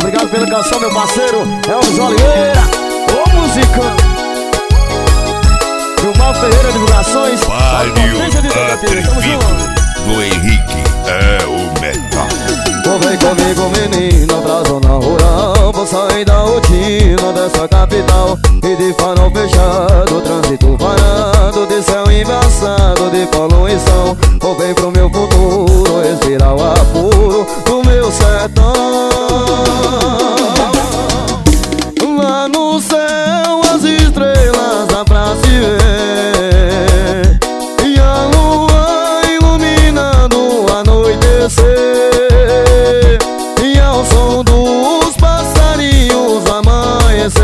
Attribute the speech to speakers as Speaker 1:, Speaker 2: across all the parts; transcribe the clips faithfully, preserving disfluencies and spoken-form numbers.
Speaker 1: Obrigado pela canção, meu parceiro Elvis Oliveira, ô música. Gilmar Ferreira Divulgações,
Speaker 2: Páreo Atrevido do Henrique é o metal.
Speaker 1: Vou vem comigo, menina, pra zona rural. Vou sair da rotina dessa capital e de farol fechado, trânsito parado, de céu embaçado, de poluição. Vou vem pro meu futuro, respirar o ar puro do meu sertão. Lá no céu as estrelas dá pra se ver, e a lua iluminando o anoitecer, e ao som dos passarinhos amanhecer.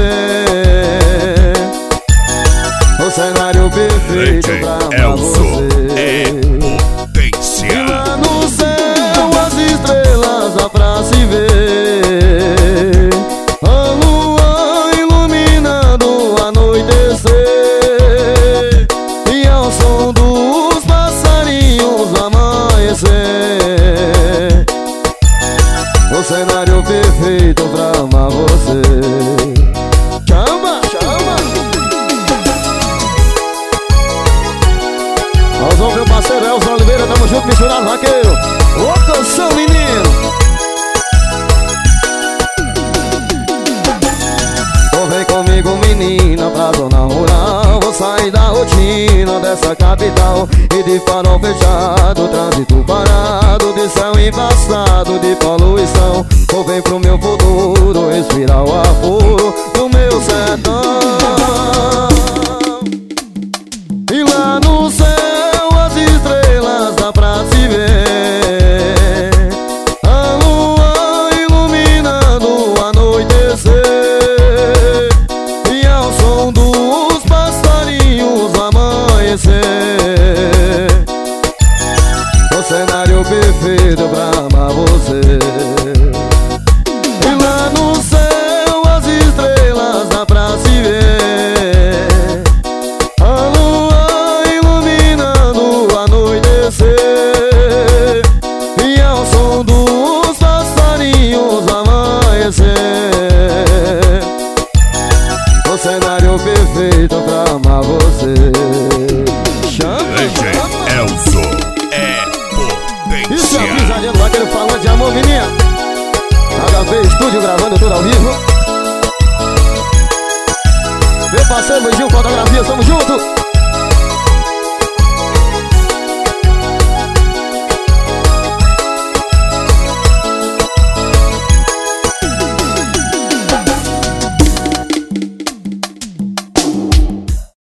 Speaker 1: O cenário perfeito pra amar você.
Speaker 2: É potência.
Speaker 1: E lá no céu as estrelas dá pra se ver, a lua iluminando o anoitecer, e ao som dos passarinhos amanhecer. O cenário perfeito pra amar você. Chama, chama. Alzão, meu parceiro Elvis Oliveira, tamo junto, misturado, vaqueiro. Ô canção, menino. Então vem comigo, menina, pra zona rural. Vou sair da rotina dessa capital e de farol fechado, trânsito parado, de céu embaçado, de poluição. Vou vem pro meu futuro, respirar o ar puro do meu sertão. E lá no céu as estrelas dá pra se ver, a lua iluminando o anoitecer, e ao som dos passarinhos amanhecer. O cenário perfeito pra amar você. E lá no céu as estrelas dá pra se ver, a lua iluminando o anoitecer, e ao som dos passarinhos amanhecer. O cenário perfeito pra amar você. Chama, chama.
Speaker 2: Elzo é
Speaker 1: Isso é a
Speaker 2: potência.
Speaker 1: pisadinha do vaqueiro falando de amor, menina. H V Estúdio gravando tudo ao vivo. Meu parceiro Gil Fotografia, tamo junto.